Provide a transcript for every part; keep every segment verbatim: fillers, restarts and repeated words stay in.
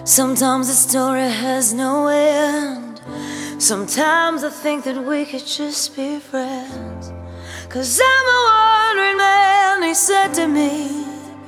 Sometimes the story has no end. Sometimes I think that we could just be friends. Cause I'm a wandering man, he said to me.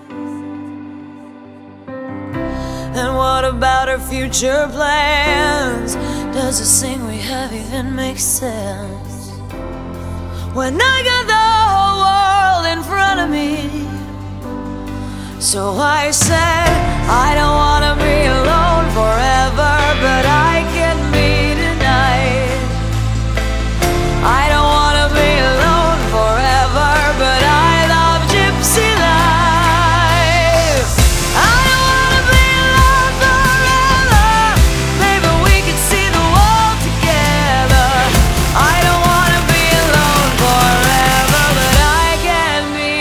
And what about our future plans? Does the thing we have even make sense? When I got the whole world in front of me. So I said, I don't wanna be alone forever, but I can be tonight. I don't wanna be alone forever, but I love gypsy life. I don't wanna be alone forever, maybe we could see the world together. I don't wanna be alone forever, but I can be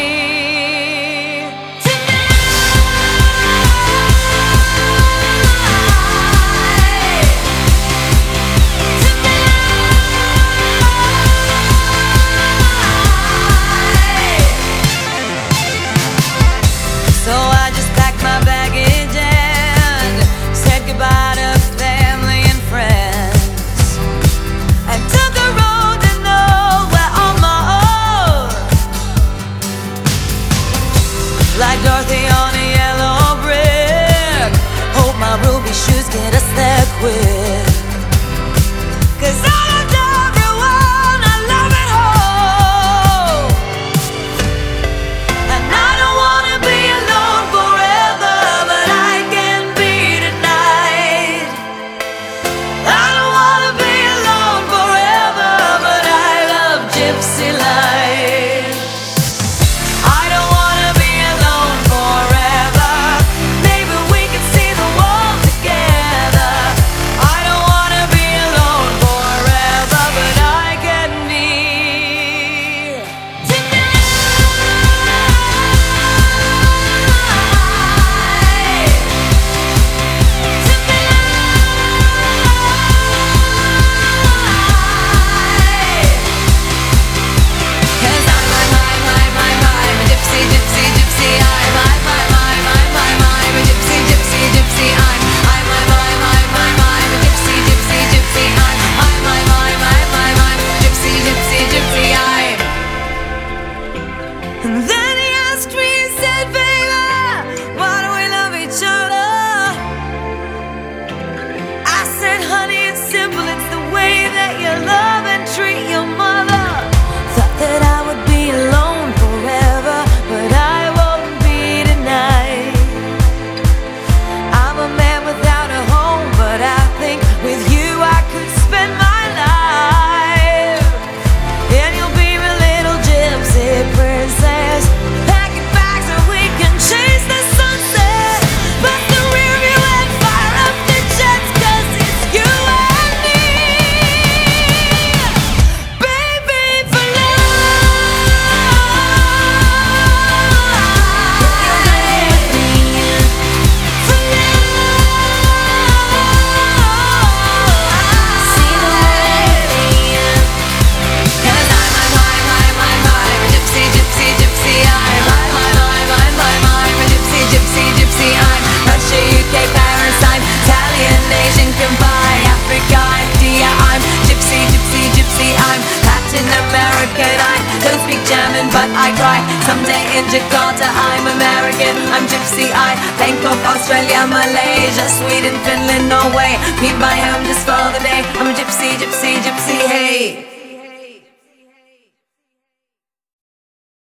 So I just packed my baggage and said goodbye to family and friends, and took a road to nowhere on my own. Like Dorothy on a yellow brick, hope my ruby shoes get us there quick. Cause I loved everyone, I love it home. And I don't wanna be alone forever, but I can be tonight. I don't wanna be alone forever, but I love gypsy life. I don't wanna be alone forever, maybe we can see the world together. I don't wanna be alone forever, but I can be tonight. Cause I'm my, my, my, my, my, a gypsy, gypsy, gypsy. I'm my, my, my, my, my, my, a gypsy, gypsy, gypsy. I'm I'm my, my, my, my, my, a gypsy, gypsy, gypsy. I'm I'm my, my, my, my, my, gypsy, gypsy, gypsy. I'm. And then he asked me, he said, baby, why do we love each other? I said, honey, it's simple, it's the way that you love and treat your mother. Thought that I would be alone forever, but I won't be tonight. I'm a man without a home, but I think with you I could spend my life. And you'll be my little gypsy princess, packing bags so we can chase the sunset. But the rear view and fire up the jets, cause it's you and me, baby, for but I cry. Someday in Jakarta I'm American, I'm gypsy. I Bangkok, Australia, Malaysia, Sweden, Finland, Norway. Meet my home just for the day. I'm a gypsy, gypsy.